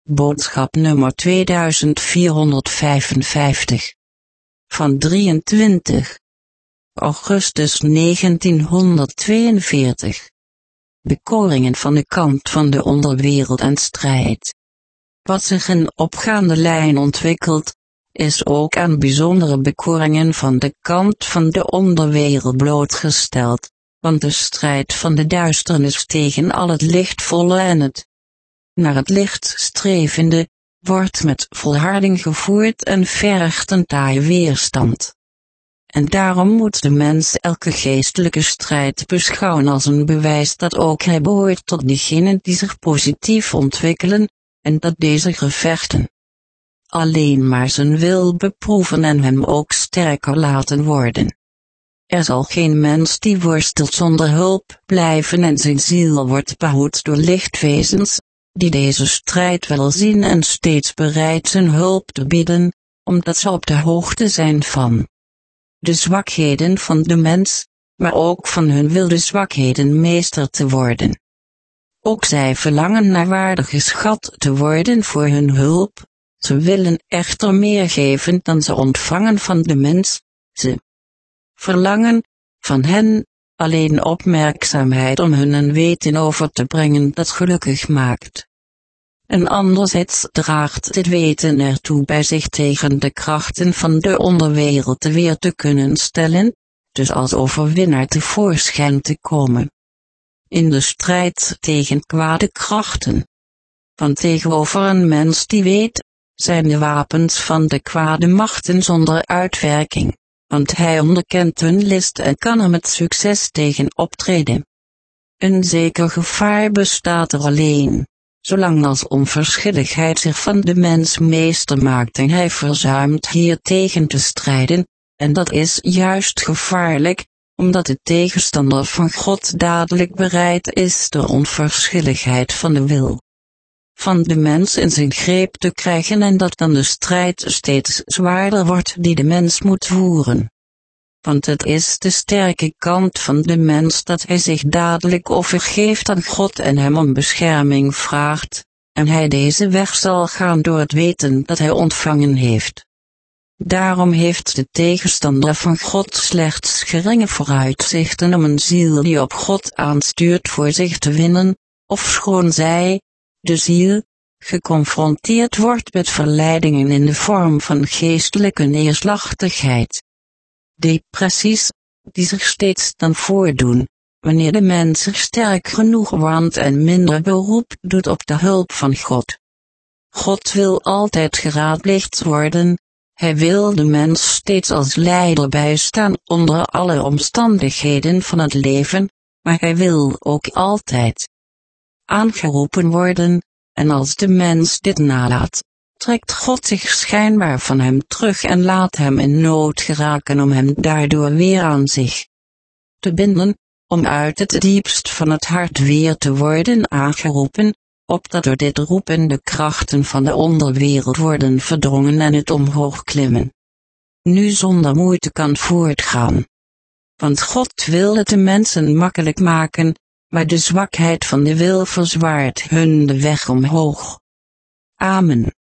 Boodschap nummer 2455. Van 23 augustus 1942. Bekoringen van de kant van de onderwereld en strijd. Wat zich in opgaande lijn ontwikkelt, is ook aan bijzondere bekoringen van de kant van de onderwereld blootgesteld, want de strijd van de duisternis tegen al het lichtvolle en het naar het licht strevende, wordt met volharding gevoerd en vergt een taaie weerstand. En daarom moet de mens elke geestelijke strijd beschouwen als een bewijs dat ook hij behoort tot diegenen die zich positief ontwikkelen, en dat deze gevechten alleen maar zijn wil beproeven en hem ook sterker laten worden. Er zal geen mens die worstelt zonder hulp blijven en zijn ziel wordt behoed door lichtwezens, die deze strijd wel zien en steeds bereid zijn hulp te bieden, omdat ze op de hoogte zijn van de zwakheden van de mens, maar ook van hun wilde zwakheden meester te worden. Ook zij verlangen naar waarde geschat te worden voor hun hulp, ze willen echter meer geven dan ze ontvangen van de mens, ze verlangen van hen alleen opmerkzaamheid om hun een weten over te brengen dat gelukkig maakt. En anderzijds draagt dit weten ertoe bij zich tegen de krachten van de onderwereld te weer te kunnen stellen, dus als overwinnaar tevoorschijn te komen in de strijd tegen kwade krachten. Want tegenover een mens die weet, zijn de wapens van de kwade machten zonder uitwerking, want hij onderkent hun list en kan er met succes tegen optreden. Een zeker gevaar bestaat er alleen, zolang als onverschilligheid zich van de mens meester maakt en hij verzuimt hier tegen te strijden, en dat is juist gevaarlijk, omdat de tegenstander van God dadelijk bereid is de onverschilligheid van de wil van de mens in zijn greep te krijgen en dat dan de strijd steeds zwaarder wordt die de mens moet voeren. Want het is de sterke kant van de mens dat hij zich dadelijk overgeeft aan God en hem om bescherming vraagt, en hij deze weg zal gaan door het weten dat hij ontvangen heeft. Daarom heeft de tegenstander van God slechts geringe vooruitzichten om een ziel die op God aanstuurt voor zich te winnen, ofschoon zij, de ziel, geconfronteerd wordt met verleidingen in de vorm van geestelijke neerslachtigheid. Depressies, die zich steeds dan voordoen, wanneer de mens zich sterk genoeg waant en minder beroep doet op de hulp van God. God wil altijd geraadpleegd worden, hij wil de mens steeds als leider bijstaan onder alle omstandigheden van het leven, maar hij wil ook altijd aangeroepen worden, en als de mens dit nalaat, trekt God zich schijnbaar van hem terug en laat hem in nood geraken om hem daardoor weer aan zich te binden, om uit het diepst van het hart weer te worden aangeroepen, opdat door dit roepen de krachten van de onderwereld worden verdrongen en het omhoog klimmen nu zonder moeite kan voortgaan. Want God wil het de mensen makkelijk maken, maar de zwakheid van de wil verzwaart hun de weg omhoog. Amen.